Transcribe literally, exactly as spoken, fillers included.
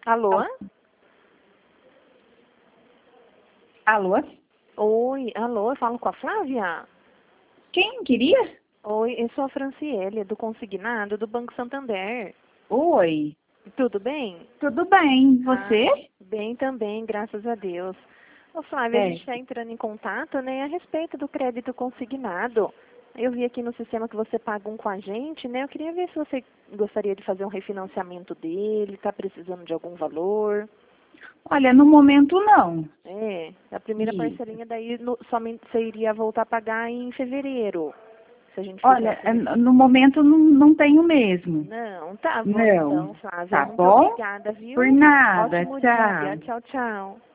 Alô? Alô? Oi, alô, eu falo com a Flávia? Quem queria? Oi, eu sou a Franciele, do Consignado, do Banco Santander. Oi, Tudo bem? tudo bem? Você? Ah, bem também, graças a Deus. Ô Flávia, a É. gente está entrando em contato, né, a respeito do crédito consignado. Eu vi aqui no sistema que você paga um com a gente, né? Eu queria ver se você gostaria de fazer um refinanciamento dele, está precisando de algum valor. Olha, no momento não. É, a primeira Isso. parcelinha daí no, somente você iria voltar a pagar em fevereiro, se a gente Olha, fizesse. é, no momento não, não tenho mesmo. Não, tá bom Não. então, Flávia. Tá Muito bom? obrigada, Por viu? nada. Ótimo dia. Tchau. Tchau, tchau.